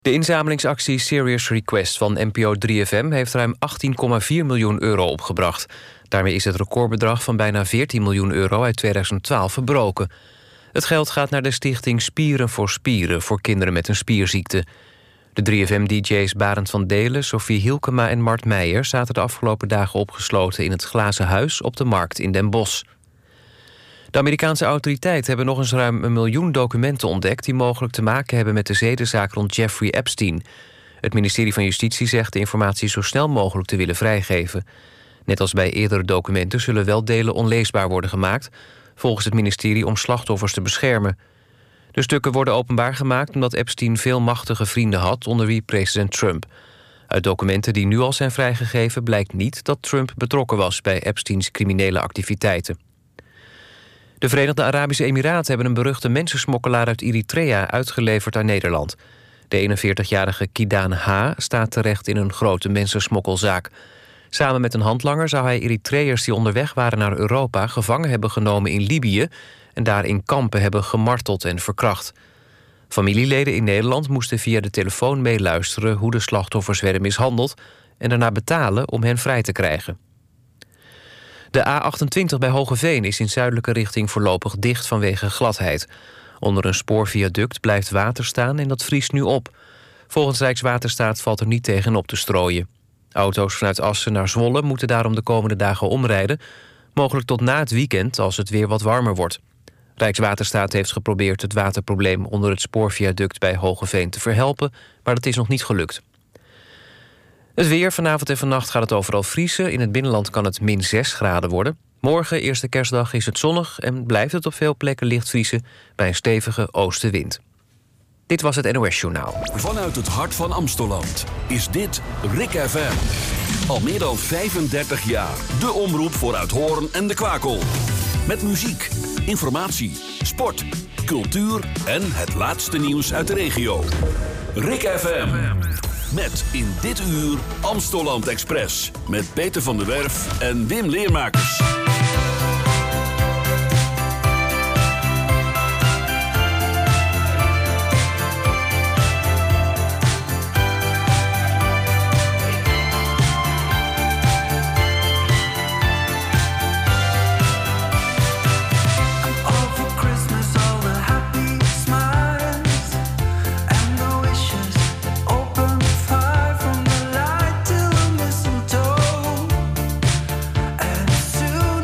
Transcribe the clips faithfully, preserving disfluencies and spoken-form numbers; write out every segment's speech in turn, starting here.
De inzamelingsactie Serious Request van N P O drie F M... heeft ruim achttien komma vier miljoen euro opgebracht. Daarmee is het recordbedrag van bijna veertien miljoen euro uit tweeduizend twaalf verbroken. Het geld gaat naar de stichting Spieren voor Spieren... voor kinderen met een spierziekte. De drie F M-D J's Barend van Delen, Sophie Hielkema en Mart Meijer... zaten de afgelopen dagen opgesloten in het Glazen Huis op de Markt in Den Bosch. De Amerikaanse autoriteiten hebben nog eens ruim een miljoen documenten ontdekt... die mogelijk te maken hebben met de zedenzaak rond Jeffrey Epstein. Het ministerie van Justitie zegt de informatie zo snel mogelijk te willen vrijgeven. Net als bij eerdere documenten zullen wel delen onleesbaar worden gemaakt... volgens het ministerie om slachtoffers te beschermen. De stukken worden openbaar gemaakt omdat Epstein veel machtige vrienden had... onder wie president Trump. Uit documenten die nu al zijn vrijgegeven blijkt niet dat Trump betrokken was... bij Epsteins criminele activiteiten. De Verenigde Arabische Emiraten hebben een beruchte mensensmokkelaar uit Eritrea uitgeleverd aan Nederland. De eenenveertigjarige Kidan H. staat terecht in een grote mensensmokkelzaak. Samen met een handlanger zou hij Eritreërs die onderweg waren naar Europa gevangen hebben genomen in Libië en daar in kampen hebben gemarteld en verkracht. Familieleden in Nederland moesten via de telefoon meeluisteren hoe de slachtoffers werden mishandeld en daarna betalen om hen vrij te krijgen. De A achtentwintig bij Hoogeveen is in zuidelijke richting voorlopig dicht vanwege gladheid. Onder een spoorviaduct blijft water staan en dat vriest nu op. Volgens Rijkswaterstaat valt er niet tegen op te strooien. Auto's vanuit Assen naar Zwolle moeten daarom de komende dagen omrijden. Mogelijk tot na het weekend als het weer wat warmer wordt. Rijkswaterstaat heeft geprobeerd het waterprobleem onder het spoorviaduct bij Hoogeveen te verhelpen, maar dat is nog niet gelukt. Het weer, vanavond en vannacht gaat het overal vriezen. In het binnenland kan het min zes graden worden. Morgen, eerste kerstdag, is het zonnig en blijft het op veel plekken licht vriezen bij een stevige oostenwind. Dit was het N O S-journaal. Vanuit het hart van Amstelland is dit Rik F M. Al meer dan vijfendertig jaar. De omroep voor Uithoorn en de Kwakel. Met muziek, informatie, sport, cultuur en het laatste nieuws uit de regio. Rik F M. Met in dit uur Amstelland Express. Met Peter van der Werf en Wim Leermakers. Soon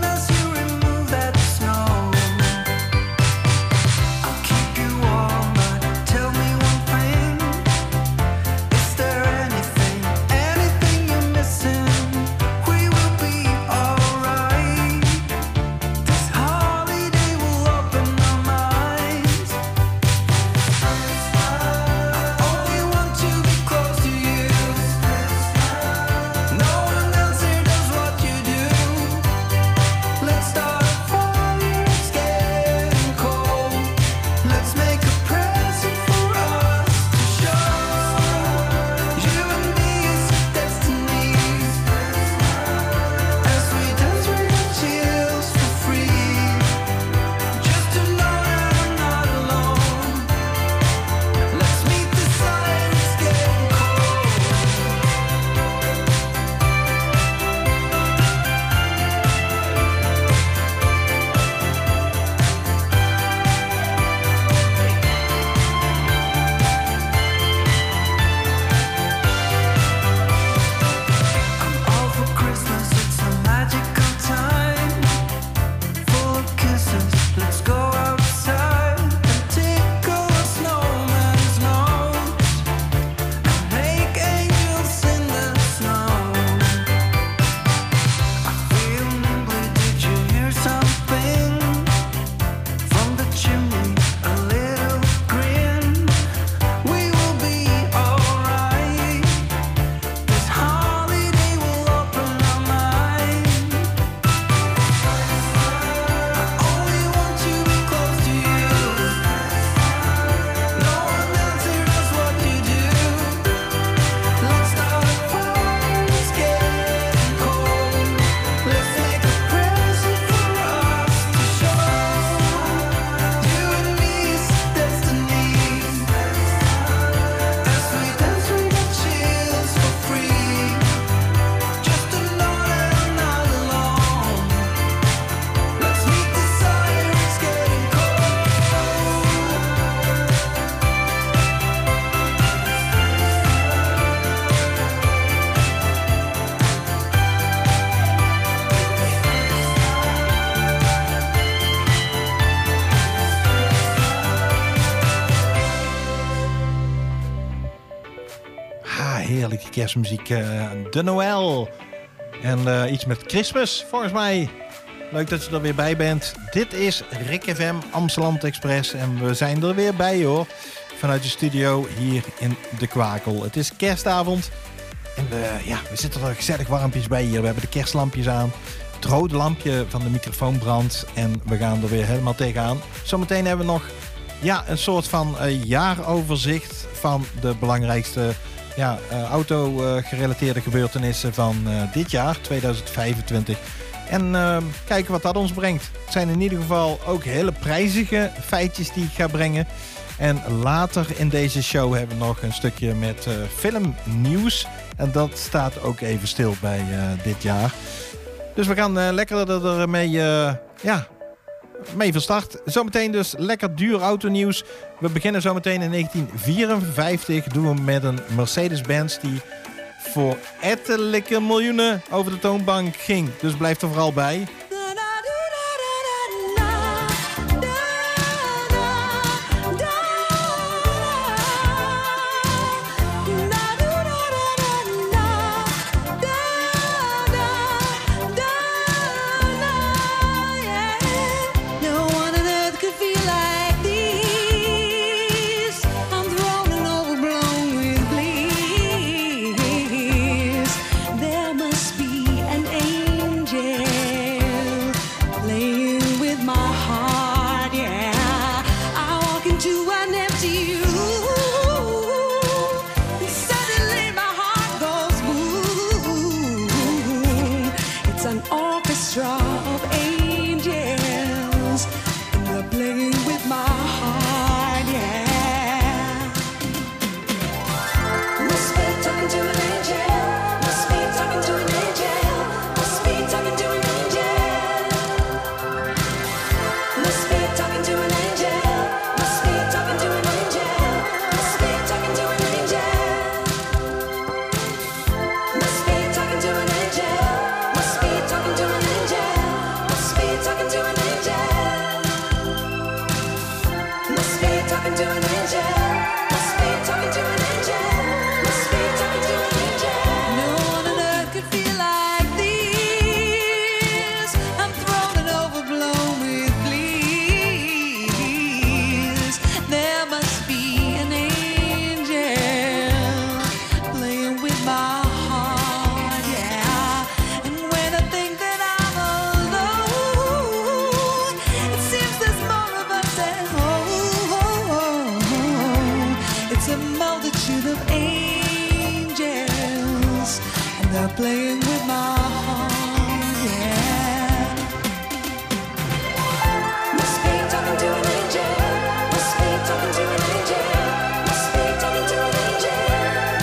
Ja, heerlijke kerstmuziek. Uh, de Noël. En uh, iets met Christmas, volgens mij. Leuk dat je er weer bij bent. Dit is Rik F M Amsterdam Express. En we zijn er weer bij, hoor. Vanuit de studio hier in De Kwakel. Het is kerstavond. En we, ja, we zitten er gezellig warmpjes bij hier. We hebben de kerstlampjes aan. Het rode lampje van de microfoon brandt. En we gaan er weer helemaal tegenaan. Zometeen hebben we nog ja, een soort van uh, jaaroverzicht van de belangrijkste ja, uh, auto-gerelateerde uh, gebeurtenissen van uh, dit jaar, tweeduizend vijfentwintig. En uh, kijken wat dat ons brengt. Het zijn in ieder geval ook hele prijzige feitjes die ik ga brengen. En later in deze show hebben we nog een stukje met uh, filmnieuws. En dat staat ook even stil bij uh, dit jaar. Dus we gaan uh, lekker ermee uh, ja, mee van start. Zometeen dus lekker duur autonieuws. We beginnen zometeen in negentien vierenvijftig. Doen we met een Mercedes-Benz die voor ettelijke miljoenen over de toonbank ging. Dus blijf er vooral bij. Playing with my heart, yeah. Must be talking to an angel. Must be talking to an angel. Must be talking to an angel.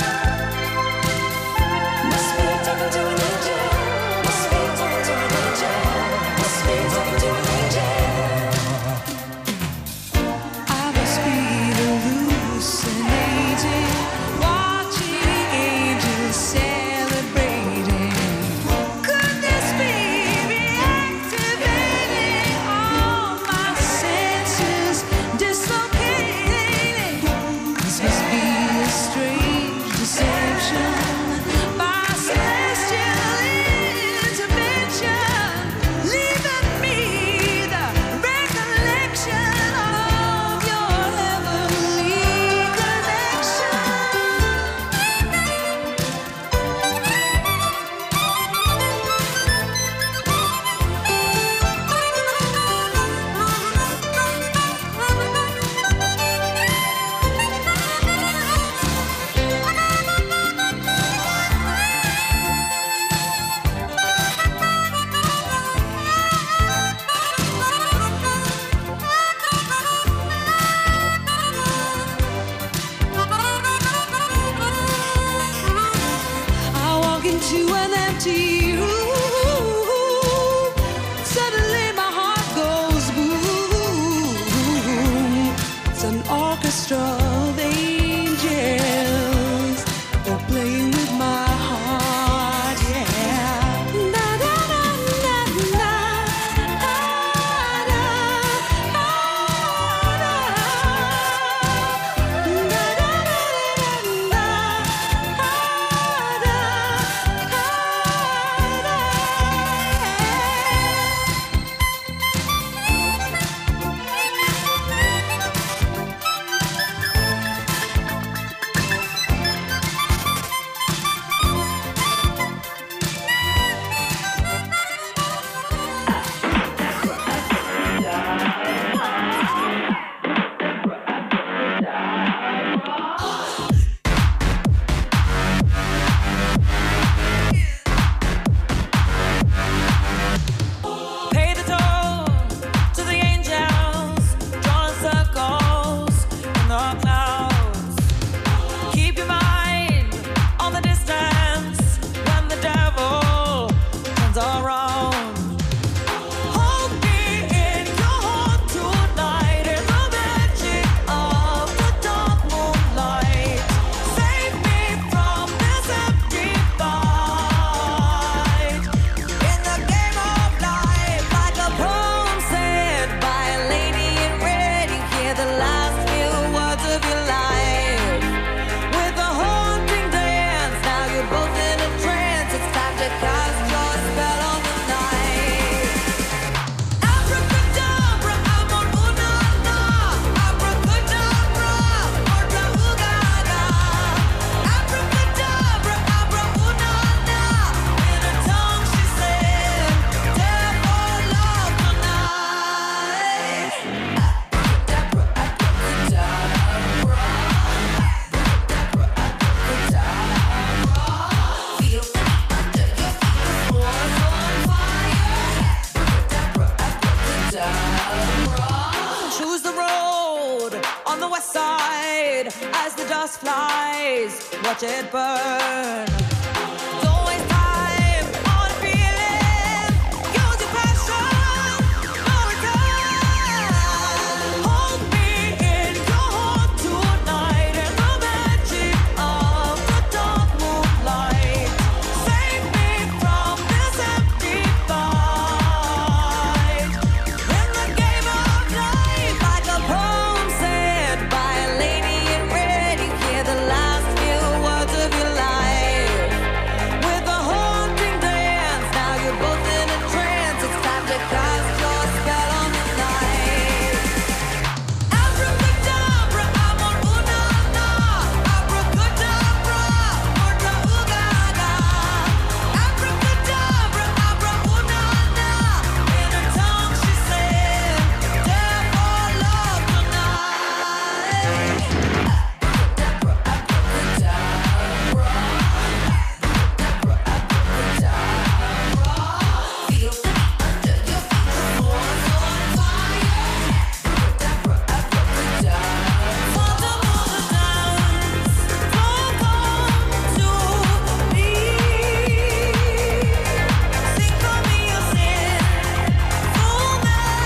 Must be talking to an angel. Must be talking to an angel. Must be talking to an angel. I must be hallucinating, watching angels celebrate. Could this be reactivating all my senses, dislocating? This must be a strange deception by celestial intervention, leaving me the recollection of your heavenly connection. I walk into an empty room. Suddenly my heart goes boom. It's an orchestra of angels. They're playing with my heart, yeah. Na na na na na. Ah, na, ah, na. Na na na na na. Ah, just flies, watch it burn. Don't waste time on a feeling, use your passion, no return. Hold me in your heart tonight in the magic of the dark moonlight. Save me from this empty fight. In the game of life, like a poem said by a lady in red, you hear the last few words of your life. With a haunting dance, now you're both in a trance. It's time to cast your spell on the night. Abracadabra, amor una na. Abracadabra, morta ugaga. Abracadabra, abra una na. In her tongue she said, "Death or love tonight." Abracadabra, abracadabra. Abracadabra, feel the beat under your feet, the floor's on fire. Abracadabra, abracadabra. Father, mother, dance, come to me. Sing for me your sin, full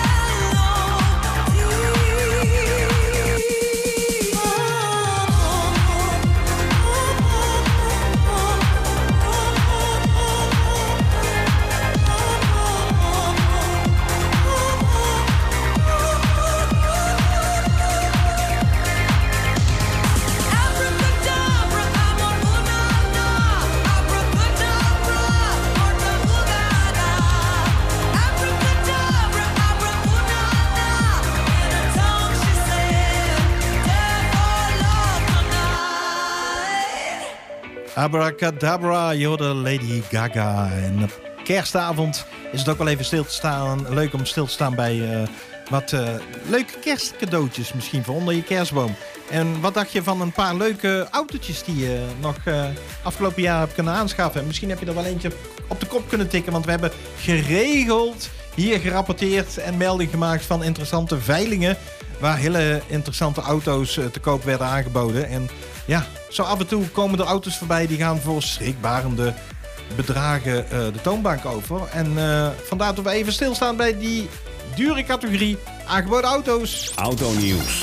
Abracadabra, amor una na. Abracadabra, morta ugaga. Abracadabra, abra una na. In her tongue she said, "Death or love tonight." Abracadabra, je hoorde Lady Gaga. En op kerstavond is het ook wel even stil te staan. Leuk om stil te staan bij eh, wat eh, leuke kerstcadeautjes misschien voor onder je kerstboom. En wat dacht je van een paar leuke autootjes die je nog eh, afgelopen jaar hebt kunnen aanschaffen? En misschien heb je er wel eentje op de kop kunnen tikken, want we hebben geregeld hier gerapporteerd en melding gemaakt van interessante veilingen waar hele interessante auto's eh, te koop werden aangeboden. En ja, zo af en toe komen er auto's voorbij die gaan voor schrikbarende bedragen eh, de toonbank over. En eh, vandaar dat we even stilstaan bij die dure categorie aangeboden auto's. Autonieuws.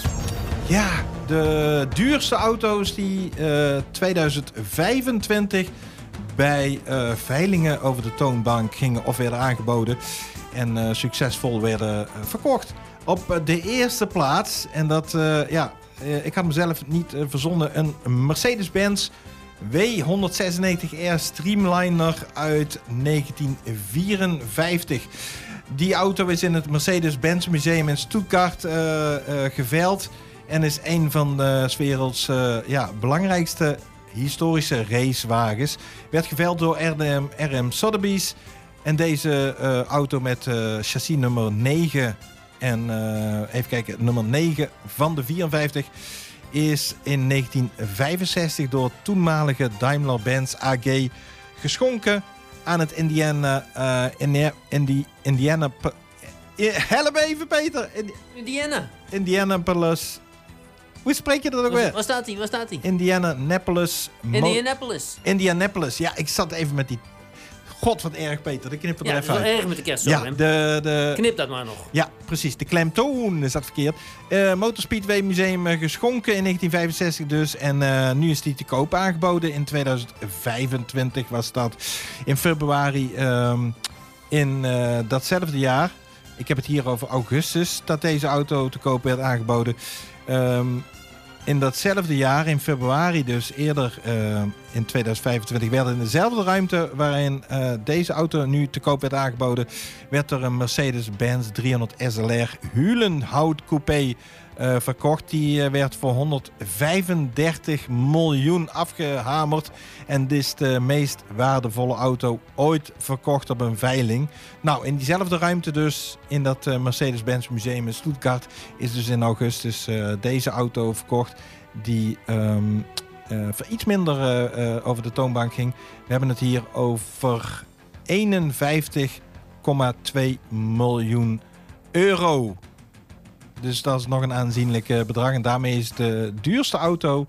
Ja, de duurste auto's die eh tweeduizend vijfentwintig bij eh, veilingen over de toonbank gingen of werden aangeboden en eh, succesvol werden eh, verkocht. Op eh, de eerste plaats, en dat, eh, ja, eh, ik had mezelf niet eh, verzonnen, een Mercedes-Benz W honderdzesennegentig R Streamliner uit negentien vierenvijftig. Die auto is in het Mercedes-Benz Museum in Stuttgart uh, uh, geveild en is een van de 's werelds uh, ja, belangrijkste historische racewagens. Werd geveild door R M, R M Sotheby's. En deze uh, auto met uh, chassis nummer negen en uh, even kijken, nummer negen van de vierenvijftig is in negentien vijfenzestig door toenmalige Daimler-Benz A G geschonken aan het Indiana... Uh, Indi- Indi- Indiana... Help even, Peter! Indi- Indiana. Indianapolis... Hoe spreek je dat ook Waar, weer? waar staat hij? Waar staat hij? Indianapolis... Mo- Indianapolis. Indianapolis. Ja, ik zat even met die... God, wat erg, Peter. Ik knip er Ja, er dat is even wel uit. erg met de kerstzorg. Ja, de, de, Knip dat maar nog. ja, precies. De klemtoon is dat verkeerd. Uh, Motorspeedway Museum uh, geschonken in negentien vijfenzestig dus. En uh, nu is die te koop aangeboden. In tweeduizend vijfentwintig was dat. In februari um, in uh, datzelfde jaar. Ik heb het hier over augustus dat deze auto te koop werd aangeboden. Um, in datzelfde jaar, in februari dus, eerder uh, in tweeduizend vijfentwintig... werd in dezelfde ruimte waarin uh, deze auto nu te koop werd aangeboden... werd er een Mercedes-Benz driehonderd S L R Hulenhout Coupé uh, verkocht. Die uh, werd voor honderdvijfendertig miljoen afgehamerd. En dit is de meest waardevolle auto ooit verkocht op een veiling. Nou, in diezelfde ruimte dus, in dat uh, Mercedes-Benz Museum in Stuttgart... is dus in augustus uh, deze auto verkocht die um, uh, voor iets minder uh, uh, over de toonbank ging. We hebben het hier over eenenvijftig komma twee miljoen euro. Dus dat is nog een aanzienlijk uh, bedrag. En daarmee is de duurste auto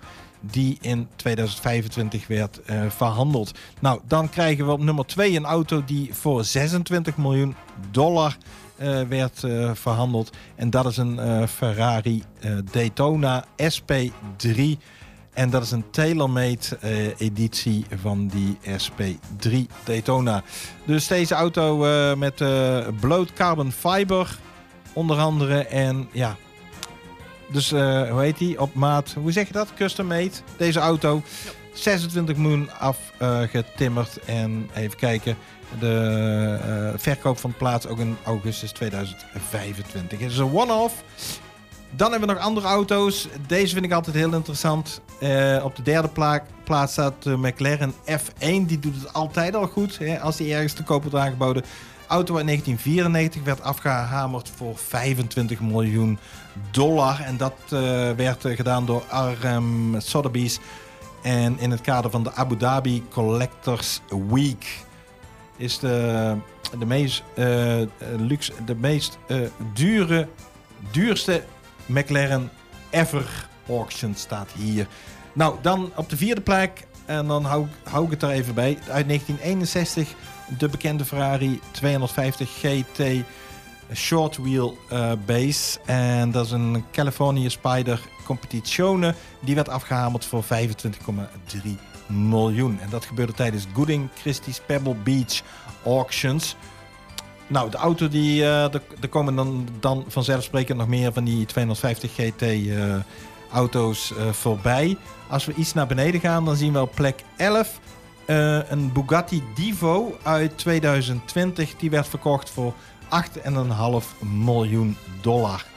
die in tweeduizend vijfentwintig werd uh, verhandeld. Nou, dan krijgen we op nummer twee een auto die voor zesentwintig miljoen dollar uh, werd uh, verhandeld. En dat is een uh, Ferrari uh, Daytona S P drie. En dat is een tailor-made uh, editie van die S P drie Daytona. Dus deze auto uh, met uh, bloot carbon fiber onder andere. En ja, dus uh, hoe heet die? Op maat, hoe zeg je dat? Custom made. Deze auto. Ja. zesentwintig miljoen afgetimmerd. Uh, en even kijken. De uh, verkoop van de plaats ook in augustus tweeduizend vijfentwintig. Het is een one-off. Dan hebben we nog andere auto's. Deze vind ik altijd heel interessant. Uh, op de derde pla- plaats staat de McLaren F één. Die doet het altijd al goed. Hè, als die ergens te koop wordt aangeboden. Auto uit negentien vierennegentig werd afgehamerd voor vijfentwintig miljoen dollar. En dat uh, werd uh, gedaan door R M Sotheby's. En in het kader van de Abu Dhabi Collectors Week is de, de meest, uh, luxe, de meest uh, dure, duurste McLaren ever auction staat hier. Nou, dan op de vierde plek, en dan hou, hou ik het er even bij, uit negentien eenenzestig de bekende Ferrari tweehonderdvijftig G T Short Wheel uh, Base. En dat is een California Spider Competizione. Die werd afgehamerd voor vijfentwintig komma drie miljoen. En dat gebeurde tijdens Gooding Christie's Pebble Beach Auctions. Nou, de auto die, uh, er, er komen dan, dan vanzelfsprekend nog meer van die tweehonderdvijftig G T uh, auto's uh, voorbij. Als we iets naar beneden gaan, dan zien we op plek elf uh, een Bugatti Divo uit tweeduizend twintig. Die werd verkocht voor acht komma vijf miljoen dollar.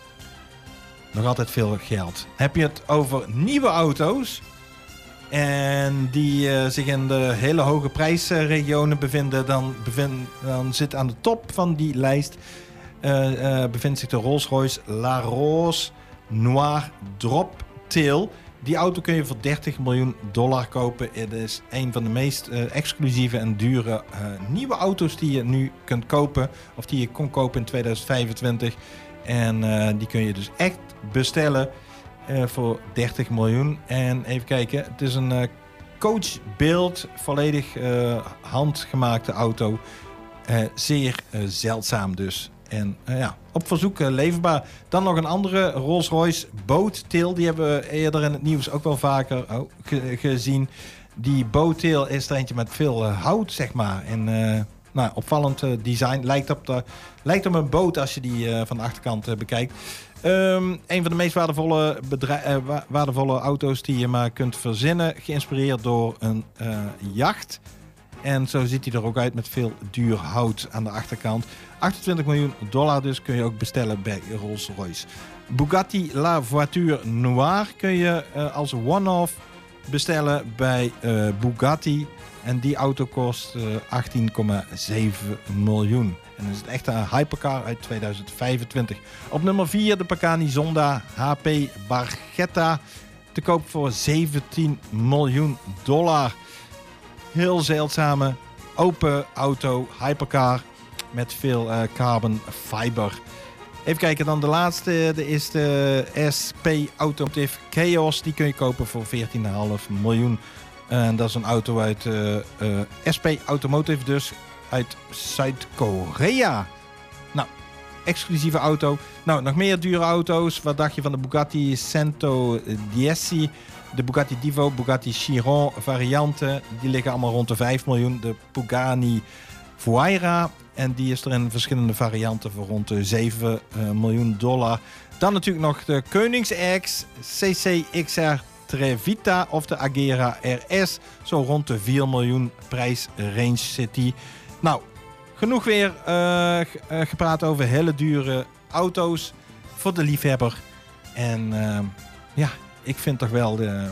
Nog altijd veel geld. Heb je het over nieuwe auto's en die uh, zich in de hele hoge prijsregionen bevinden, dan, bevind, dan zit aan de top van die lijst uh, uh, bevindt zich de Rolls-Royce La Rose Noir Drop Tail. Die auto kun je voor dertig miljoen dollar kopen. Het is een van de meest uh, exclusieve en dure uh, nieuwe auto's die je nu kunt kopen. Of die je kon kopen in tweeduizend vijfentwintig. En uh, die kun je dus echt bestellen uh, voor dertig miljoen. En even kijken, het is een uh, coachbuild, volledig uh, handgemaakte auto. Uh, zeer uh, zeldzaam dus. En uh, ja, op verzoek uh, leverbaar. Dan nog een andere Rolls-Royce Boat Tail. Die hebben we eerder in het nieuws ook wel vaker oh, ge- gezien. Die Boat Tail is er eentje met veel uh, hout, zeg maar. En uh, nou, opvallend uh, design. Lijkt op, de, lijkt op een boot als je die uh, van de achterkant uh, bekijkt. Um, een van de meest waardevolle, bedrijf, uh, waardevolle auto's die je maar kunt verzinnen. Geïnspireerd door een uh, jacht. En zo ziet hij er ook uit met veel duur hout aan de achterkant. achtentwintig miljoen dollar dus kun je ook bestellen bij Rolls-Royce. Bugatti La Voiture Noire kun je uh, als one-off bestellen bij uh, Bugatti. En die auto kost uh, achttien komma zeven miljoen. En dat is het echt een hypercar uit tweeduizend vijfentwintig. Op nummer vier de Pagani Zonda H P Barchetta. Te koop voor zeventien miljoen dollar. Heel zeldzame open auto, hypercar met veel uh, carbon fiber. Even kijken, dan de laatste. Dat is de S P Automotive Chaos. Die kun je kopen voor veertien komma vijf miljoen. En dat is een auto uit uh, uh, S P Automotive, dus uit Zuid-Korea. Nou, exclusieve auto. Nou, nog meer dure auto's. Wat dacht je van de Bugatti Cento Dieci? De Bugatti Divo, Bugatti Chiron varianten. Die liggen allemaal rond de vijf miljoen. De Pagani Huayra. En die is er in verschillende varianten voor rond de zeven miljoen dollar. Dan natuurlijk nog de Koenigsegg C C X R Trevita of de Agera R S. Zo rond de vier miljoen prijsrange zit die. Nou, genoeg weer uh, gepraat over hele dure auto's voor de liefhebber. En uh, ja, ik vind toch wel de,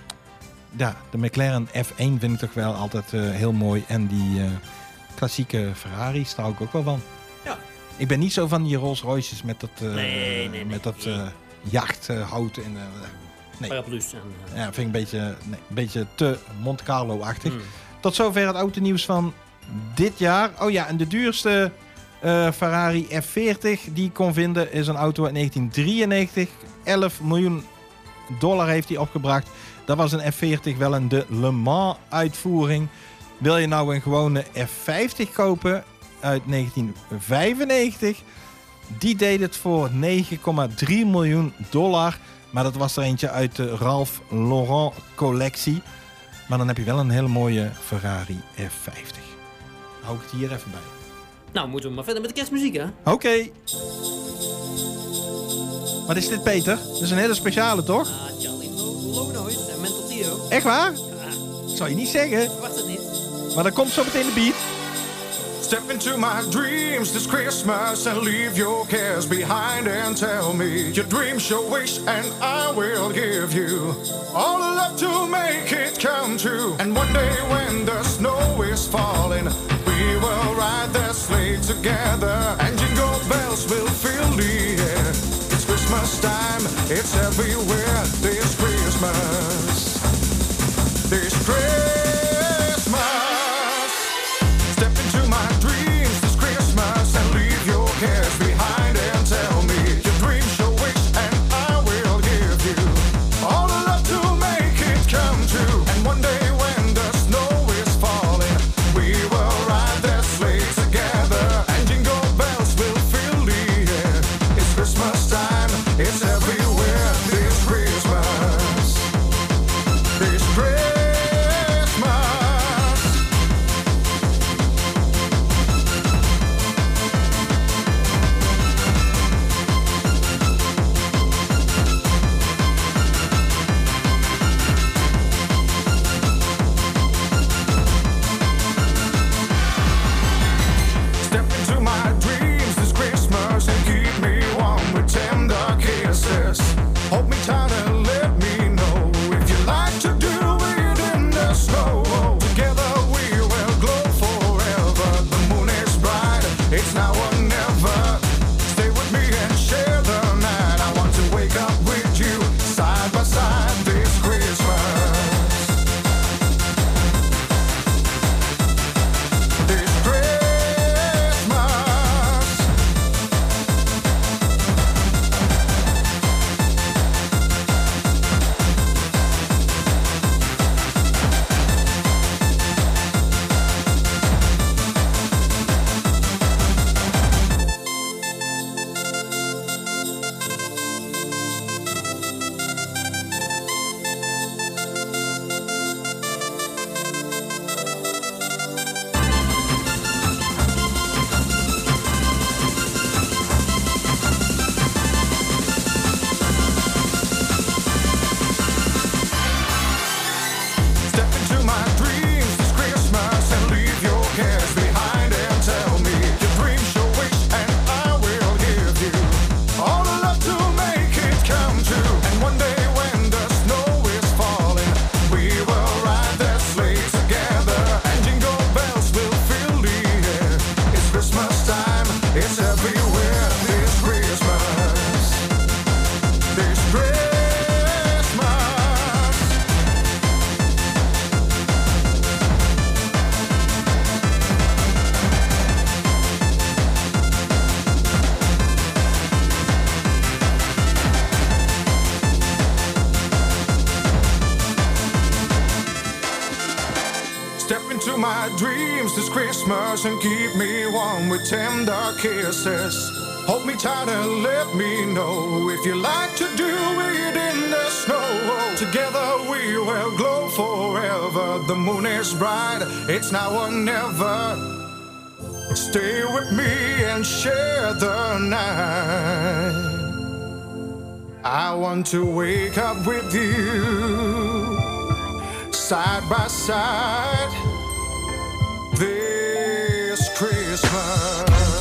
ja, de McLaren F één vind ik toch wel altijd uh, heel mooi. En die uh, klassieke Ferraris, daar hou ik ook wel van. Ja. Ik ben niet zo van die Rolls Royces met dat, uh, Nee, nee, nee, met dat nee. uh, jachthout. en uh, nee. Paraplu's. En, uh, Ja, vind ik een beetje, nee, een beetje te Monte Carlo-achtig. mm. Tot zover het autonieuws van dit jaar. Oh ja, en de duurste uh, Ferrari F veertig die ik kon vinden is een auto uit negentien drieënnegentig. elf miljoen dollar heeft hij opgebracht. Dat was een F veertig, wel een de Le Mans uitvoering. Wil je nou een gewone F vijftig kopen uit negentien vijfennegentig? Die deed het voor negen komma drie miljoen dollar. Maar dat was er eentje uit de Ralph Lauren collectie. Maar dan heb je wel een hele mooie Ferrari F vijftig. Hou ik het hier even bij. Nou, moeten we maar verder met de kerstmuziek, hè? Oké. Okay. Wat is dit, Peter? Dat is een hele speciale, toch? Ah, Charlie Lonois en Mental Theo. Echt waar? Ja. Zou je niet zeggen. Ik verwacht het niet. Maar dan komt zo meteen de beat. Step into my dreams this Christmas and leave your cares behind and tell me your dreams, your wish, and I will give you all the love to make it come true. And one day when the snow is falling, we will ride that sleigh together, and jingle bells will fill the air. It's Christmas time, it's everywhere. This Christmas, this Christmas. Cares behind and tell me your dreams, your wish, and I will give you all the love to make it come true. And one day when the snow is falling, we will ride that sleigh together, and jingle bells will fill the air. It's Christmas time, it's everywhere. This Christmas, this Christmas. Hold me tight and let me know if you like to do it in the snow. Together we will glow forever. The moon is bright, it's now or never. Stay with me and share the night. I want to wake up with you side by side this Christmas. This Christmas. And keep me warm with tender kisses. Hold me tight and let me know if you like to do it in the snow. Together we will glow forever. The moon is bright, it's now or never. Stay with me and share the night. I want to wake up with you side by side this Christmas.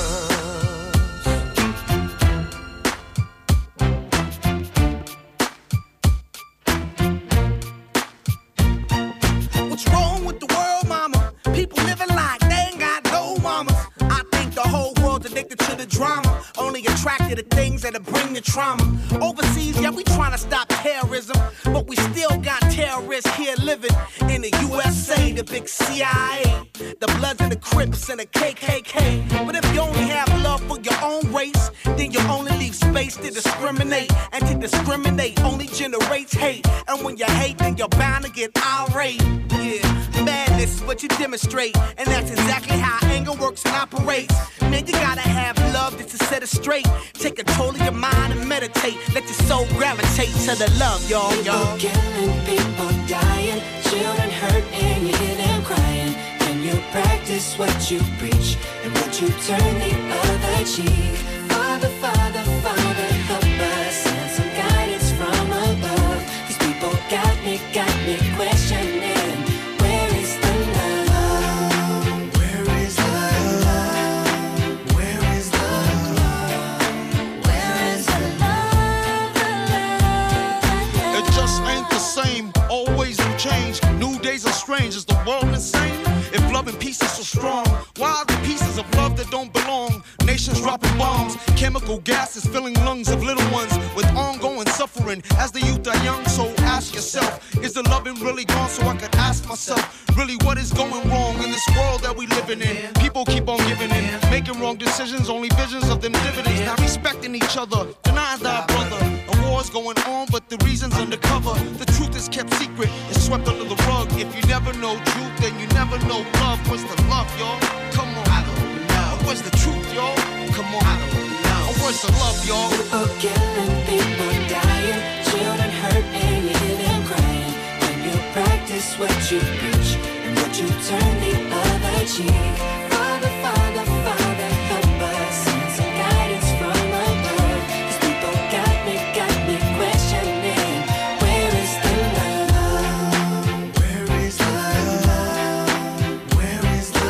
What's wrong with the world, mama? People living like they ain't got no mamas. I think the whole world's addicted to the drama, only attracted to things that'll bring the trauma. Overseas, yeah, we trying to stop terrorism, but we still got terrorism is here living in the U S A, the big C I A, the Bloods and the Crips and the K K K. But if you only have love for your own race, then you only leave space to discriminate. And to discriminate only generates hate. And when you hate, then you're bound to get irate. Yeah, madness is what you demonstrate. And that's exactly how anger works and operates. Man, you gotta have love just to set it straight. Take control of your mind and meditate. Let your soul gravitate to the love, y'all, y'all. People killing, people dying, children hurt and you hear them crying. When you practice what you preach and would you turn the other cheek? Father, Father, Father, help us, send some guidance from above. These people got me, got me questioning. Where is the love? Where is the love? Where is the love? Where is the love? The love, the love? It just ain't the same, always in change. New days are strange, is the world insane? If love and peace is so strong, why are the pieces of love that don't belong? Nations dropping bombs, chemical gases filling lungs of little ones with ongoing suffering as the youth are young. So ask yourself, is the loving really gone? So I could ask myself, really what is going wrong in this world that we living in? People keep on giving in, making wrong decisions, only visions of them dividends. Not respecting each other, denying thy brother. A war's going on, but the reason's undercover. The truth is kept secret, it's swept under the rug. If you never know truth, then you never know love. What's the love, y'all? Come on. I don't know. What's the truth, y'all? Come on. I don't know. What's the love, y'all? People killing, people dying, children hurt and you hear them crying. When you practice what you preach and would you turn the other cheek? Father, Father, Father, help us, send some guidance from above. These people got me, got me questioning. Where is the love? Where is the love? Where is the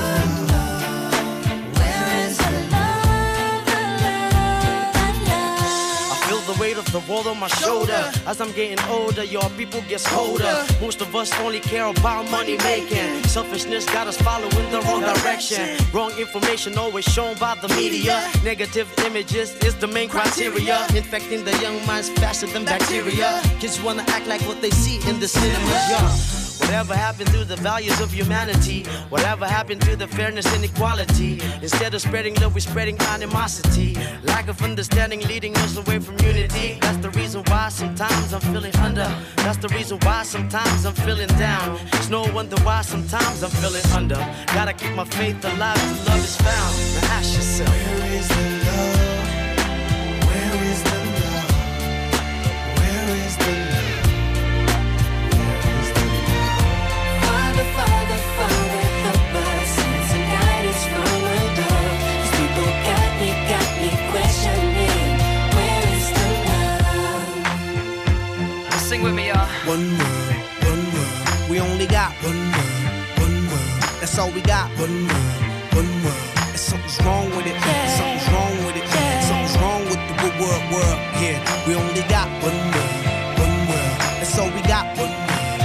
love? Where is the love? The love, the love. I feel the weight of the world on my shoulder. As I'm getting older, your people get colder. Most of us only care about money making. Selfishness got us following the wrong direction. Wrong information always shown by the media. Negative images is the main criteria. Infecting the young minds faster than bacteria. Kids wanna act like what they see in the cinemas, yeah. Whatever happened to the values of humanity? Whatever happened to the fairness and equality? Instead of spreading love, we're spreading animosity. Lack of understanding leading us away from unity. That's the reason why sometimes I'm feeling under. That's the reason why sometimes I'm feeling down. It's no wonder why sometimes I'm feeling under. Gotta keep my faith alive till love is found. Now ask yourself, Where is the love? Where is the love? Where is the love? Father, Father, Father, help us, send some guidance from above. These people got me, got me questioning. Where is the love? sing with me, y'all. One world, one world. We only got one world, one world. That's all we got. One world, one world. And something's wrong with it. Something's wrong with it. Something's wrong with the good world, world. Yeah, we only got one world, one world. That's all we got. One world.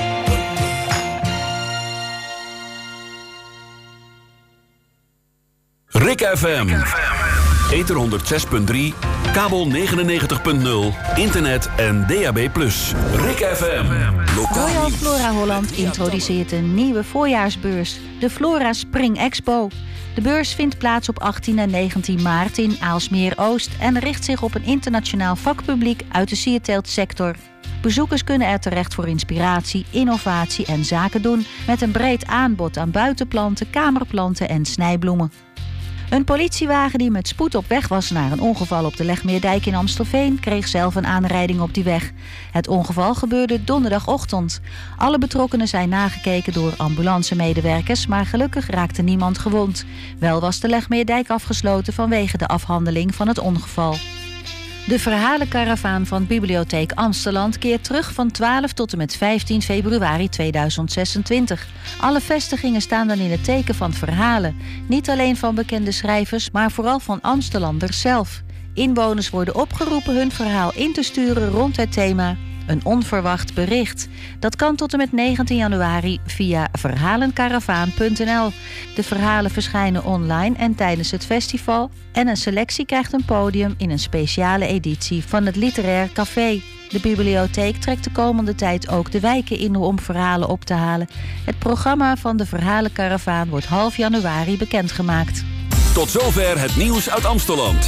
Rick F M. Ether honderd zes punt drie, kabel negenennegentig punt nul, internet en D A B plus. Rick F M. Lokaal Royal nieuws. Flora Holland introduceert een nieuwe voorjaarsbeurs, de Flora Spring Expo. De beurs vindt plaats op achttien en negentien maart in Aalsmeer-Oost en richt zich op een internationaal vakpubliek uit de sierteeltsector. Bezoekers kunnen er terecht voor inspiratie, innovatie en zaken doen met een breed aanbod aan buitenplanten, kamerplanten en snijbloemen. Een politiewagen die met spoed op weg was naar een ongeval op de Legmeerdijk in Amstelveen kreeg zelf een aanrijding op die weg. Het ongeval gebeurde donderdagochtend. Alle betrokkenen zijn nagekeken door ambulancemedewerkers, maar gelukkig raakte niemand gewond. Wel was de Legmeerdijk afgesloten vanwege de afhandeling van het ongeval. De verhalenkaravaan van Bibliotheek Amsteland keert terug van twaalf tot en met vijftien februari tweeduizend zesentwintig. Alle vestigingen staan dan in het teken van verhalen. Niet alleen van bekende schrijvers, maar vooral van Amstelanders zelf. Inwoners worden opgeroepen hun verhaal in te sturen rond het thema Een onverwacht bericht. Dat kan tot en met negentien januari via verhalenkaravaan punt n l. De verhalen verschijnen online en tijdens het festival. En een selectie krijgt een podium in een speciale editie van het Literair Café. De bibliotheek trekt de komende tijd ook de wijken in om verhalen op te halen. Het programma van de Verhalenkaravaan wordt half januari bekendgemaakt. Tot zover het nieuws uit Amsteland.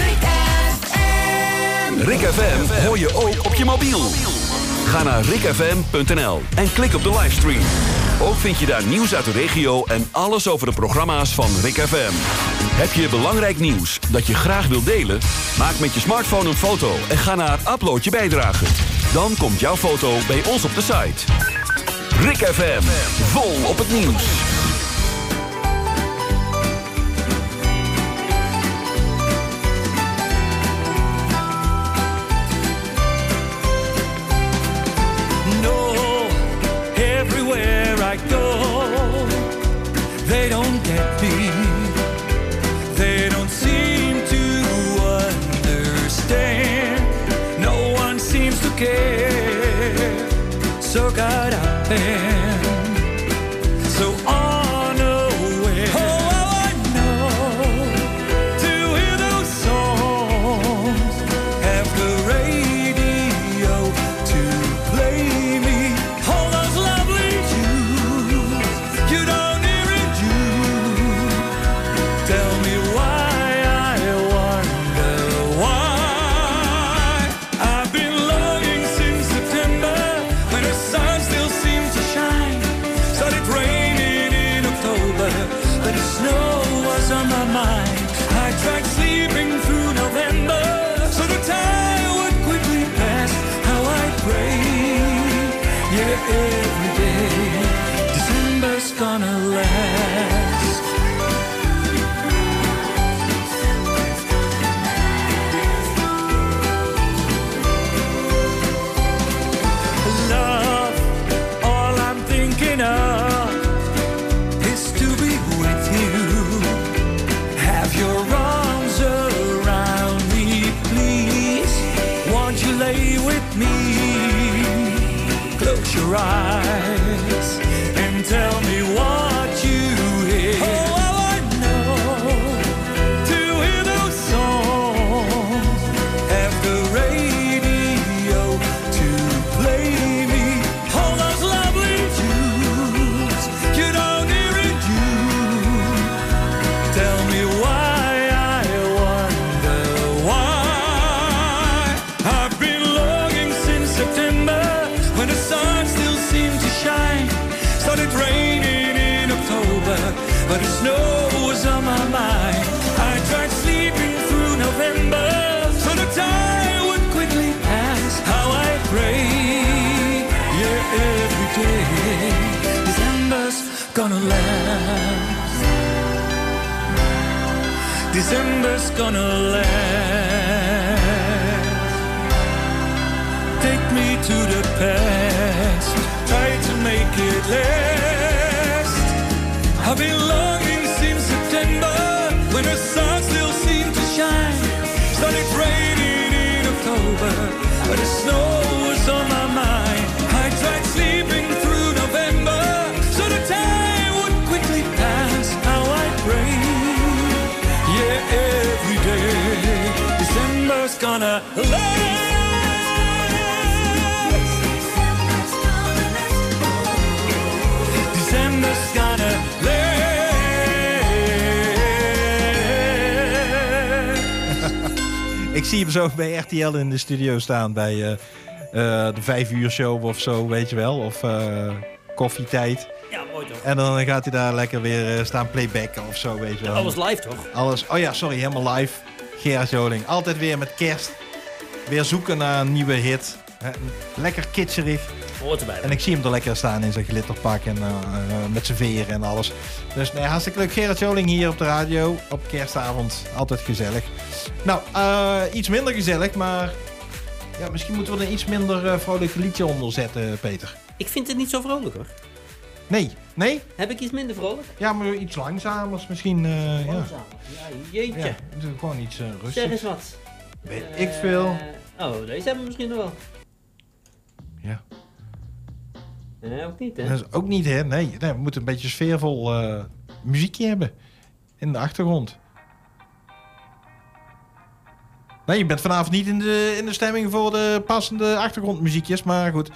Rik F M hoor je ook op je mobiel. Ga naar rik f m punt n l en klik op de livestream. Ook vind je daar nieuws uit de regio en alles over de programma's van Rik F M. Heb je belangrijk nieuws dat je graag wilt delen? Maak met je smartphone een foto en ga naar Upload je bijdrage. Dan komt jouw foto bij ons op de site. Rik F M, vol op het nieuws. I go, they don't get me. They don't seem to understand. No one seems to care. So got up and so on away. Oh, I know to hear those songs, have the radio to play me. All those lovely you don't hear it, you tell me why, I wonder why. I've been longing since September, when the sun still seems to shine. Started raining in October, but the snow was on my mind. I tried sleeping through November, so the time would quickly pass. How I pray, yeah, every day. December's gonna last. Love, all I'm thinking of is to be with you. Have your arms around me, please. Won't you lay with me? Close your eyes and tell me what you hear. Oh, I know to hear those songs, have the radio to play me. All those lovely tunes, you don't hear it, you tell me why, I wonder why. I've been longing since September, when the sun still seemed to shine. Started raining in October, but the snow was on my mind. I tried sleeping through November, so the time would quickly pass. How I pray, yeah, every day. December's gonna last. December's gonna last. Take me to the past, try to make it last. I've been longing since September, when the sun still seemed to shine. Started raining in October, but the snow was on my mind. I tried sleeping through November, so the time would quickly pass. How I pray, yeah, every day. December's gonna last. December's gonna last. Ik zie hem zo bij R T L in de studio staan bij uh, uh, de vijf uur show of zo, weet je wel. Of uh, koffietijd. Ja, mooi toch? En dan gaat hij daar lekker weer uh, staan playbacken of zo, weet je wel. Ja, alles live toch? Alles, oh ja, sorry, helemaal live. Gerard Joling, altijd weer met kerst. Weer zoeken naar een nieuwe hit. Hè, lekker kitscherig. Hoort erbij. En ik zie hem er lekker staan in zijn glitterpak en uh, uh, met zijn veren en alles. Dus nee, hartstikke leuk. Gerard Joling hier op de radio op kerstavond. Altijd gezellig. Nou, uh, iets minder gezellig, maar ja, misschien moeten we er een iets minder uh, vrolijk liedje onder zetten, Peter. Ik vind het niet zo vrolijk hoor. Nee, nee? Heb ik iets minder vrolijk? Ja, maar iets langzamers misschien. Uh, Langzamer, ja. ja, jeetje. Ja, doe gewoon iets uh, rustigs. Zeg eens wat. Weet uh, ik veel. Oh, deze hebben we misschien nog wel. Ja. Nee, ook niet hè? Dat is ook niet hè, nee. nee we moeten een beetje sfeervol uh, muziekje hebben. In de achtergrond. Nee, je bent vanavond niet in de, in de stemming voor de passende achtergrondmuziekjes, maar goed.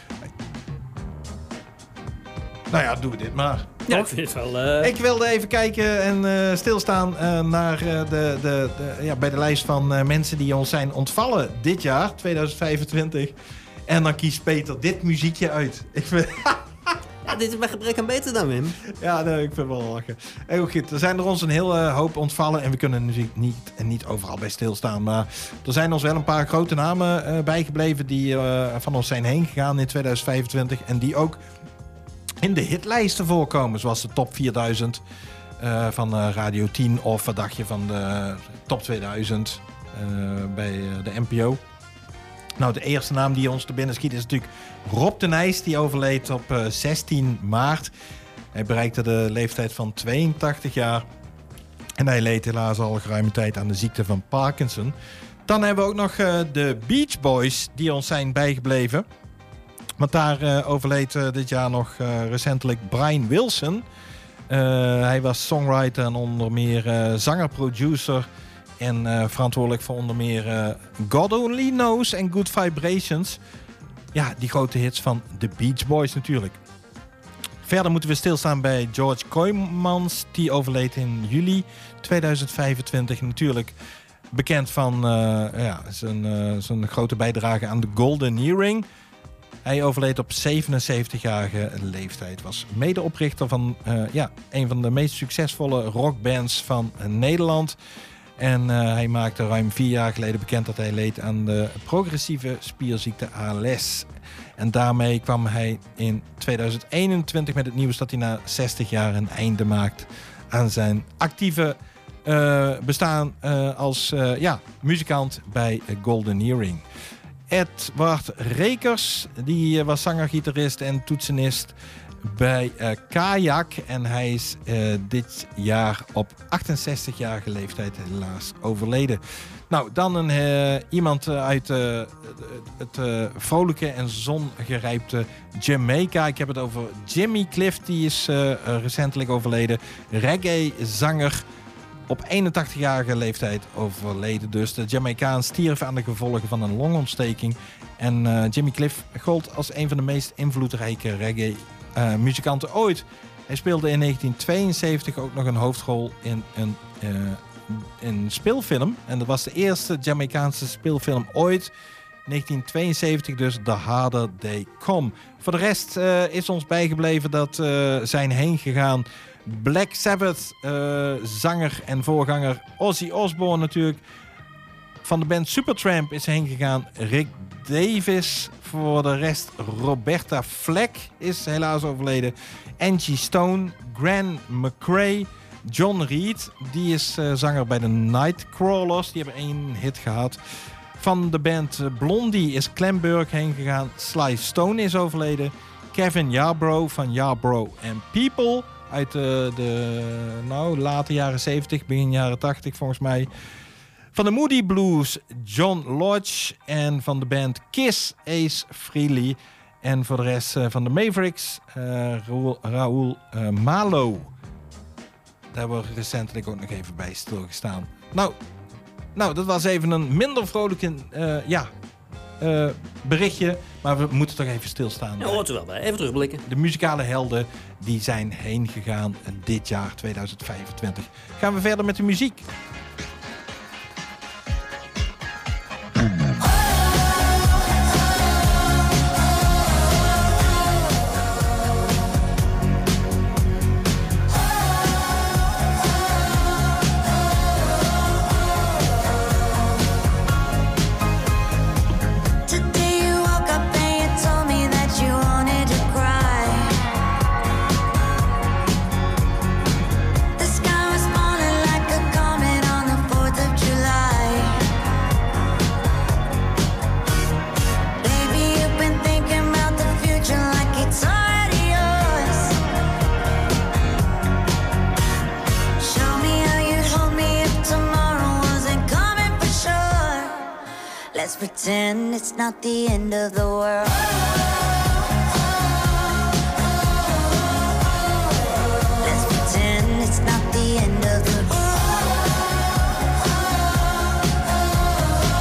Nou ja, doen we dit maar. Ja, ik vind het wel... Uh... Ik wilde even kijken en uh, stilstaan uh, naar uh, de, de, de, ja, bij de lijst van uh, mensen die ons zijn ontvallen dit jaar, tweeduizend vijfentwintig. En dan kiest Peter dit muziekje uit. Ik vind... Ja, dit is bij gebrek aan beter dan, Wim. Ja, nee, ik vind het wel lachen. Heel goed, er zijn er ons een hele uh, hoop ontvallen. En we kunnen natuurlijk niet, niet overal bij stilstaan. Maar er zijn ons wel een paar grote namen uh, bijgebleven die uh, van ons zijn heen gegaan in tweeduizend vijfentwintig. En die ook in de hitlijsten voorkomen. Zoals de top vierduizend uh, van uh, Radio tien. Of wat dacht je van de top tweeduizend uh, bij uh, de N P O. Nou, de eerste naam die ons te binnen schiet is natuurlijk Rob de Nijs. Die overleed op uh, zestien maart. Hij bereikte de leeftijd van tweeëntachtig jaar. En hij leed helaas al geruime tijd aan de ziekte van Parkinson. Dan hebben we ook nog uh, de Beach Boys die ons zijn bijgebleven. Want daar uh, overleed uh, dit jaar nog uh, recentelijk Brian Wilson. Uh, hij was songwriter en onder meer uh, zanger, producer... En uh, verantwoordelijk voor onder meer uh, God Only Knows en Good Vibrations. Ja, die grote hits van The Beach Boys natuurlijk. Verder moeten we stilstaan bij George Kooijmans. Die overleed in juli tweeduizend vijfentwintig. Natuurlijk bekend van uh, ja, zijn, uh, zijn grote bijdrage aan de Golden Earring. Hij overleed op zevenenzeventigjarige leeftijd. Was medeoprichter van uh, ja, een van de meest succesvolle rockbands van uh, Nederland. En uh, hij maakte ruim vier jaar geleden bekend dat hij leed aan de progressieve spierziekte A L S. En daarmee kwam hij in tweeduizend eenentwintig met het nieuws dat hij na zestig jaar een einde maakt aan zijn actieve uh, bestaan uh, als uh, ja, muzikant bij Golden Earring. Edward Rekers, die uh, was zanger, gitarist en toetsenist bij uh, Kajak. En hij is uh, dit jaar op achtenzestigjarige leeftijd helaas overleden. Nou, dan een, uh, iemand uh, uit uh, het uh, vrolijke en zongerijpte Jamaica. Ik heb het over Jimmy Cliff. Die is uh, uh, recentelijk overleden. Reggae-zanger. Op eenentachtigjarige leeftijd overleden dus. De Jamaicaan stierf aan de gevolgen van een longontsteking. En uh, Jimmy Cliff gold als een van de meest invloedrijke reggae Uh, muzikanten ooit. Hij speelde in negentien tweeënzeventig ook nog een hoofdrol in een, uh, een speelfilm. En dat was de eerste Jamaicaanse speelfilm ooit. negentien tweeënzeventig dus, The Harder They Come. Voor de rest uh, is ons bijgebleven dat uh, zijn heen gegaan Black Sabbath uh, zanger en voorganger Ozzy Osbourne natuurlijk. Van de band Supertramp is heen gegaan Rick Davis. Voor de rest Roberta Fleck is helaas overleden. Angie Stone, Gran McRae, John Reed. Die is uh, zanger bij de Nightcrawlers. Die hebben één hit gehad. Van de band Blondie is Clem Burke heen gegaan. Sly Stone is overleden. Kevin Yarbrough van Yarbrough and People. Uit de, de nou, late jaren zeventig, begin jaren tachtig volgens mij. Van de Moody Blues, John Lodge. En van de band Kiss, Ace Frehley. En voor de rest uh, van de Mavericks, uh, Raoul, Raoul uh, Malo. Daar hebben we recentelijk ook nog even bij stilgestaan. Nou, nou dat was even een minder vrolijke uh, ja, uh, berichtje. Maar we moeten toch even stilstaan. Ja, hoort er wel bij. Even terugblikken. De muzikale helden die zijn heen gegaan dit jaar tweeduizend vijfentwintig. Gaan we verder met de muziek. Let's pretend it's not the end of the world. Let's pretend it's not the end of the world.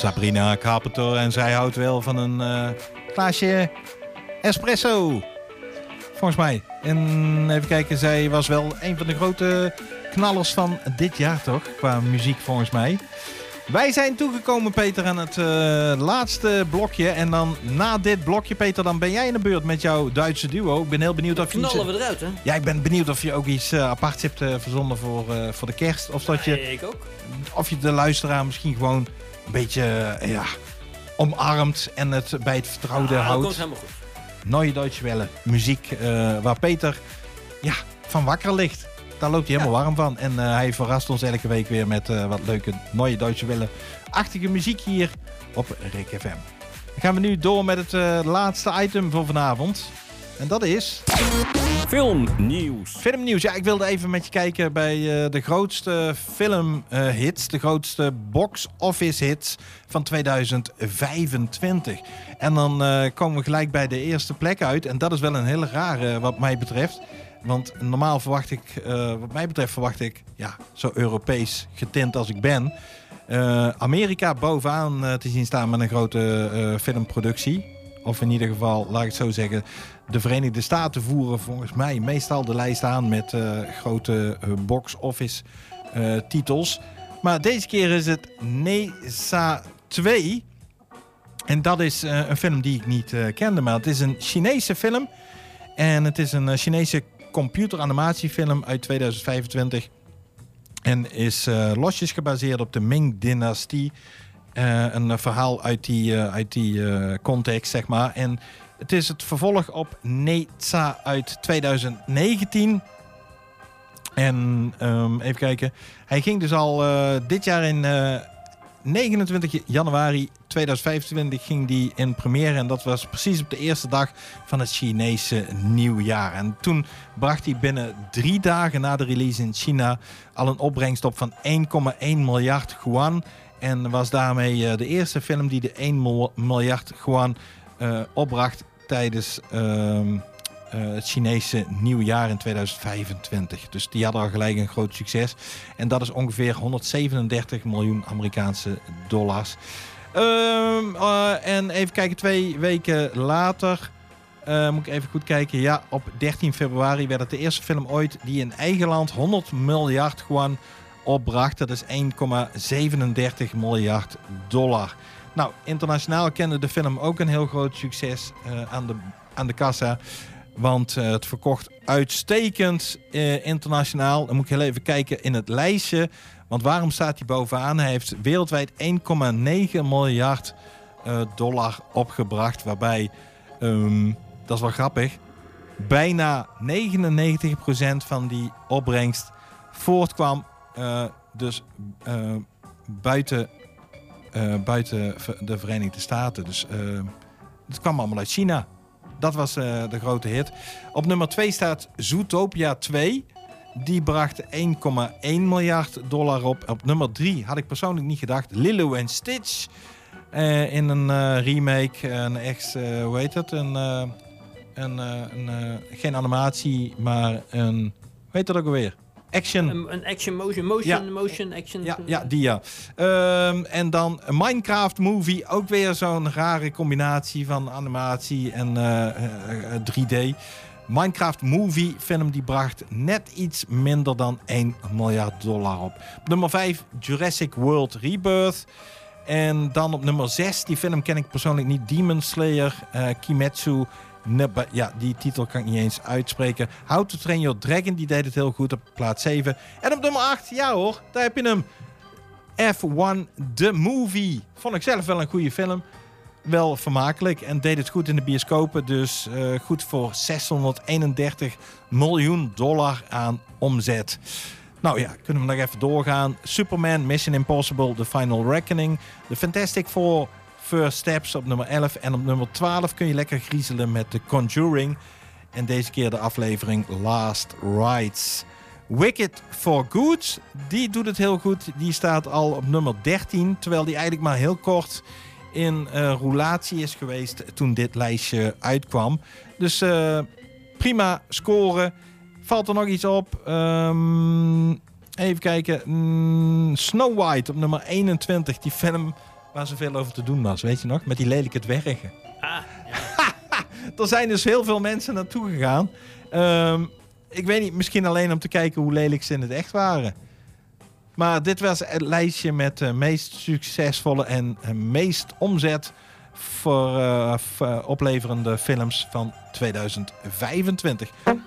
Sabrina Carpenter. En zij houdt wel van een uh, glaasje espresso. Volgens mij. En even kijken, zij was wel een van de grote knallers van dit jaar toch? Qua muziek volgens mij. Wij zijn toegekomen, Peter, aan het uh, laatste blokje. En dan na dit blokje, Peter, dan ben jij in de beurt met jouw Duitse duo. Ik ben heel benieuwd of je Knallen iets... we eruit, hè? Ja, ik ben benieuwd of je ook iets uh, aparts hebt uh, verzonnen voor, uh, voor de kerst. Of dat je... Ja, ik ook. Of je de luisteraar misschien gewoon een beetje uh, ja, omarmt en het bij het vertrouwde ah, houdt. Dat komt helemaal goed. Neue Deutsche Welle. Muziek uh, waar Peter ja, van wakker ligt. Daar loopt hij helemaal ja. warm van. En uh, hij verrast ons elke week weer met uh, wat leuke Neue Deutsche Welle-achtige muziek hier op Rik F M. Dan gaan we nu door met het uh, laatste item voor vanavond. En dat is... Filmnieuws. Filmnieuws. Ja, ik wilde even met je kijken bij uh, de grootste filmhits. Uh, de grootste box-office hits van tweeduizend vijfentwintig. En dan uh, komen we gelijk bij de eerste plek uit. En dat is wel een hele rare wat mij betreft. Want normaal verwacht ik, uh, wat mij betreft verwacht ik, ja, zo Europees getint als ik ben, uh, Amerika bovenaan uh, te zien staan met een grote uh, filmproductie. Of in ieder geval, laat ik het zo zeggen, de Verenigde Staten voeren volgens mij meestal de lijst aan met uh, grote uh, box-office uh, titels. Maar deze keer is het Nesa twee. En dat is uh, een film die ik niet uh, kende, maar het is een Chinese film. En het is een uh, Chinese computeranimatiefilm uit tweeduizend vijfentwintig. En is uh, losjes gebaseerd op de Ming-dynastie. Uh, een uh, verhaal uit die, uh, uit die uh, context, zeg maar. En het is het vervolg op Neza uit tweeduizend negentien. En um, even kijken. Hij ging dus al uh, dit jaar in uh, negenentwintig januari tweeduizend vijfentwintig ging die in première. En dat was precies op de eerste dag van het Chinese nieuwjaar. En toen bracht hij binnen drie dagen na de release in China al een opbrengst op van één komma één miljard yuan. En was daarmee uh, de eerste film die de één miljard yuan uh, opbracht tijdens uh, uh, het Chinese nieuwjaar in tweeduizend vijfentwintig. Dus die hadden al gelijk een groot succes. En dat is ongeveer honderdzevenendertig miljoen Amerikaanse dollars. Uh, uh, en even kijken, twee weken later, uh, moet ik even goed kijken. Ja, op dertien februari werd het de eerste film ooit die in eigen land honderd miljard yuan opbracht. Dat is één komma zevenendertig miljard dollar. Nou, internationaal kende de film ook een heel groot succes uh, aan, de, aan de kassa. Want uh, het verkocht uitstekend uh, internationaal. Dan moet ik heel even kijken in het lijstje. Want waarom staat hij bovenaan? Hij heeft wereldwijd één komma negen miljard uh, dollar opgebracht. Waarbij, um, dat is wel grappig, bijna negenennegentig procent van die opbrengst voortkwam Uh, dus uh, buiten, uh, buiten de Verenigde Staten. Dus uh, het kwam allemaal uit China. Dat was uh, de grote hit. Op nummer twee staat Zootopia twee. Die bracht één komma één miljard dollar op. Op nummer drie had ik persoonlijk niet gedacht. Lilo and Stitch. Uh, in een uh, remake. Een echt, uh, hoe heet het? Een, uh, een, uh, een uh, geen animatie, maar een... Hoe heet dat ook alweer? Action. Een, een action motion, motion, ja. motion, action. Ja, ja die ja. Um, en dan een Minecraft movie. Ook weer zo'n rare combinatie van animatie en uh, uh, drie D. Minecraft movie film die bracht net iets minder dan één miljard dollar op. Op nummer vijf Jurassic World Rebirth. En dan op nummer zes, die film ken ik persoonlijk niet, Demon Slayer, uh, Kimetsu. Neba, ja, die titel kan ik niet eens uitspreken. How to Train Your Dragon, die deed het heel goed op plaats zeven. En op nummer acht, ja hoor, daar heb je hem. F one The Movie. Vond ik zelf wel een goede film. Wel vermakelijk en deed het goed in de bioscopen. Dus uh, goed voor zeshonderdeenendertig miljoen dollar aan omzet. Nou ja, kunnen we nog even doorgaan. Superman, Mission Impossible, The Final Reckoning. The Fantastic Four, First Steps op nummer elf. En op nummer twaalf kun je lekker griezelen met The Conjuring. En deze keer de aflevering Last Rites. Wicked for Good, die doet het heel goed. Die staat al op nummer dertien. Terwijl die eigenlijk maar heel kort in uh, roulatie is geweest toen dit lijstje uitkwam. Dus uh, prima scoren. Valt er nog iets op? Um, even kijken. Mm, Snow White op nummer eenentwintig. Die film waar zoveel over te doen was, weet je nog? Met die lelijke dwergen. Ah, Er zijn dus heel veel mensen naartoe gegaan. Um, ik weet niet, misschien alleen om te kijken hoe lelijk ze in het echt waren. Maar dit was het lijstje met de meest succesvolle en uh, meest omzet voor uh, f- uh, opleverende films van tweeduizend vijfentwintig.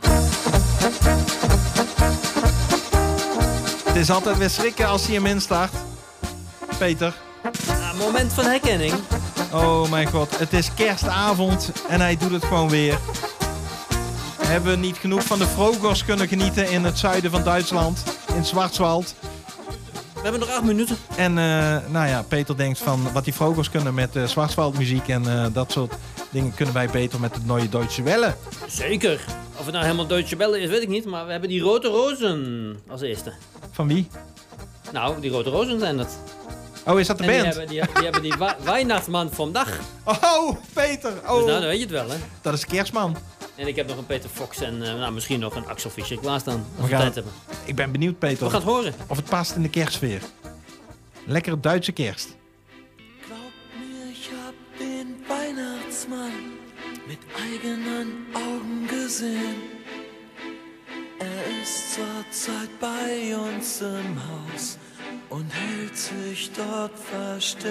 Het is altijd weer schrikken als hij hem instart. Peter. Ah, moment van herkenning. Oh mijn god, het is kerstavond en hij doet het gewoon weer. Hebben we niet genoeg van de Frogos kunnen genieten in het zuiden van Duitsland, in Schwarzwald. We hebben nog acht minuten. En uh, nou ja, Peter denkt van wat die Frogos kunnen met uh, Schwarzwaldmuziek en uh, dat soort dingen kunnen wij beter met het Neue Deutsche Welle. Zeker. Of het nou helemaal Deutsche Welle is, weet ik niet. Maar we hebben die Rode Rozen als eerste. Van wie? Nou, die Rode Rozen zijn dat. Oh, is dat de en band? Die hebben die, die, hebben die wa- Weihnachtsman vandaag. Oh, Peter. Oh. Dus nou, dan weet je het wel, hè. Dat is Kerstman. En ik heb nog een Peter Fox en uh, nou, misschien nog een Axel Fischer klaarstaan. Als We we, gaan- tijd hebben. Ik ben benieuwd, Peter. We gaan het horen. Of het past in de kerstsfeer. Lekkere Duitse kerst. Ich hab den Weihnachtsmann mit eigenen Augen gesehen. Er ist zurzeit bei uns im Haus und hält sich dort versteckt.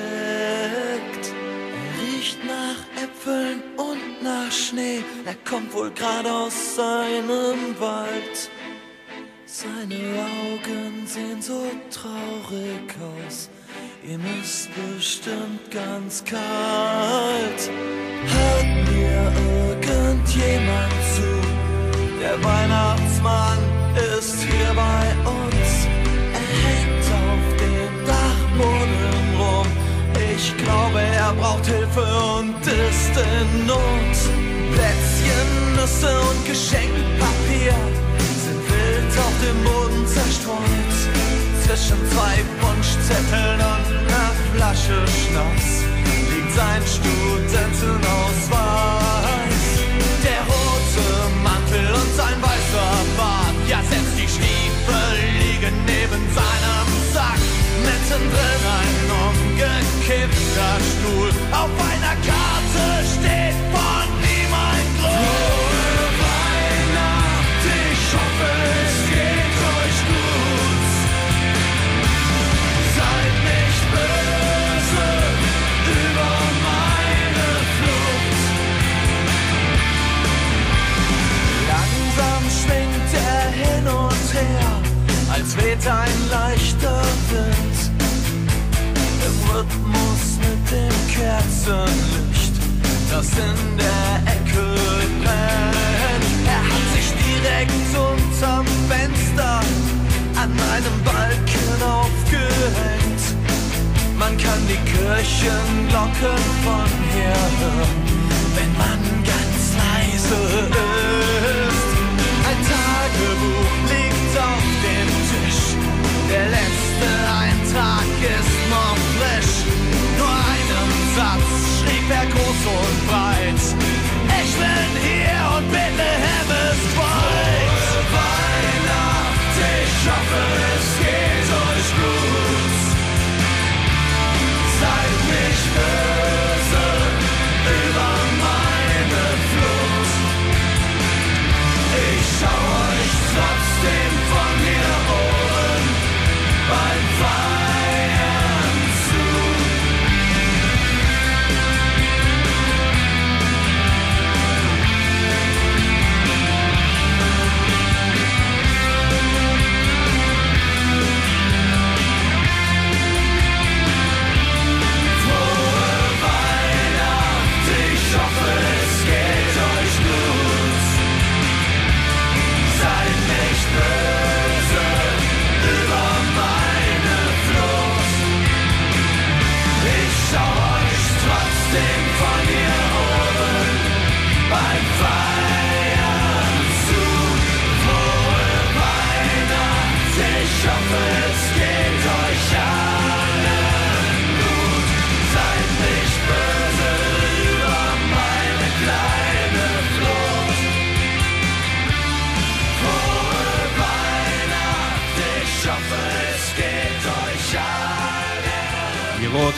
Er riecht nach Äpfeln und nach Schnee. Er kommt wohl gerade aus seinem Wald. Seine Augen sehen so traurig aus. Ihm ist bestimmt ganz kalt. Hört mir irgendjemand zu? Der Weihnachtsmann ist hier bei uns. Er hängt auf dem Dachboden rum. Ich glaube, er braucht Hilfe und ist in Not. Plätzchen, Nüsse und Geschenkpapier sind wild auf dem Boden zerstreut. Zwischen zwei Wunschzetteln und einer Flasche Schnaps liegt sein Studentenausweis. Der rote Mantel und sein weißer Bart, ja selbst die Stiefel liegen neben seinem Sack. Mittendrin ein umgekippter Stuhl, auf einer Karte steht von ihm ein Gruß. Frohe Weihnacht, ich hoffe es geht euch gut. Seid nicht böse über meine Flucht. Langsam schwingt er hin und her, als weht ein leichter Wind. Im Rhythmus mit dem Kerzenlicht, das in der Ecke brennt. Er hat sich direkt unterm Fenster an einem Balken aufgehängt. Man kann die Kirchenglocken von hier hören, wenn man ganz leise ist. Ein Tagebuch liegt auf dem Tisch, der letzte Eintrag ist noch frisch. Nur einen Satz schrieb er groß und breit: Ich bin hier und Bethlehem ist weit. Frohe Weihnacht, ich hoffe es geht euch gut. Seid nicht böse über meine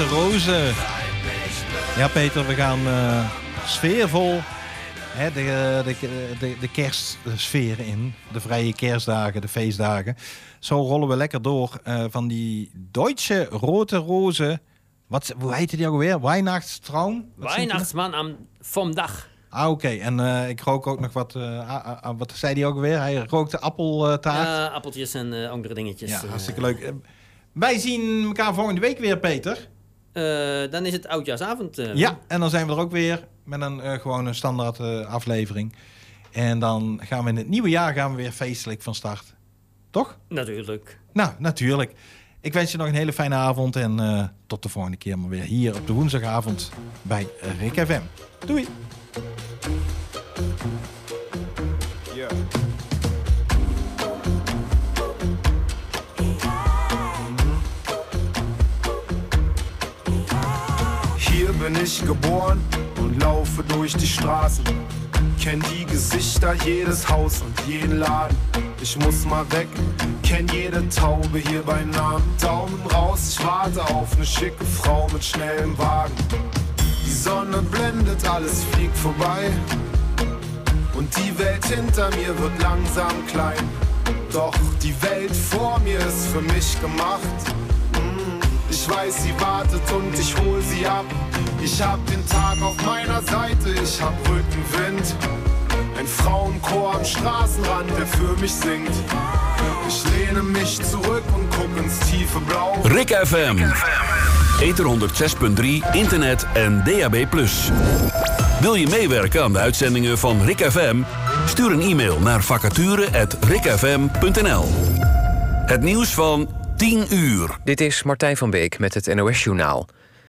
rozen. Ja, Peter, we gaan uh, sfeervol hè, de, de, de, de kerstsfeer in. De vrije kerstdagen, de feestdagen. Zo rollen we lekker door uh, van die Duitse rode rozen. Wat, hoe heette die ook alweer? Weihnachtstraum? Weihnachtsman am, vom dag. Ah, oké. Okay. En uh, ik rook ook nog wat... Uh, uh, uh, wat zei hij ook alweer? Hij rookte appeltaart. Ja, appeltjes en uh, andere dingetjes. Ja, hartstikke leuk. Uh, wij zien elkaar volgende week weer, Peter. Uh, dan is het oudjaarsavond. Uh, ja, en dan zijn we er ook weer met een uh, gewoon een standaard uh, aflevering. En dan gaan we in het nieuwe jaar gaan we weer feestelijk van start. Toch? Natuurlijk. Nou, natuurlijk. Ik wens je nog een hele fijne avond en uh, tot de volgende keer maar weer hier op de woensdagavond bij Rik F M. Doei! Yeah. Hier bin ich geboren und laufe durch die Straßen. Kenn die Gesichter, jedes Haus und jeden Laden. Ich muss mal weg, kenn jede Taube hier bei Namen. Daumen raus, ich warte auf ne schicke Frau mit schnellem Wagen. Die Sonne blendet, alles fliegt vorbei. Und die Welt hinter mir wird langsam klein. Doch die Welt vor mir ist für mich gemacht. Ich weiß, sie wartet und ich hol sie ab. Ich hab den Tag auf meiner Seite, ich hab Rückenwind. Ein Frauenchor am Straßenrand, der für mich singt. Ich lehne mich zurück und guck ins tiefe Blau. Rik F M. Ether honderdzes punt drie, internet en D A B plus. Wil je meewerken aan de uitzendingen van Rik F M? Stuur een e-mail naar vacature at rikfm punt n l. Het nieuws van tien uur. Dit is Martijn van Beek met het N O S-journaal.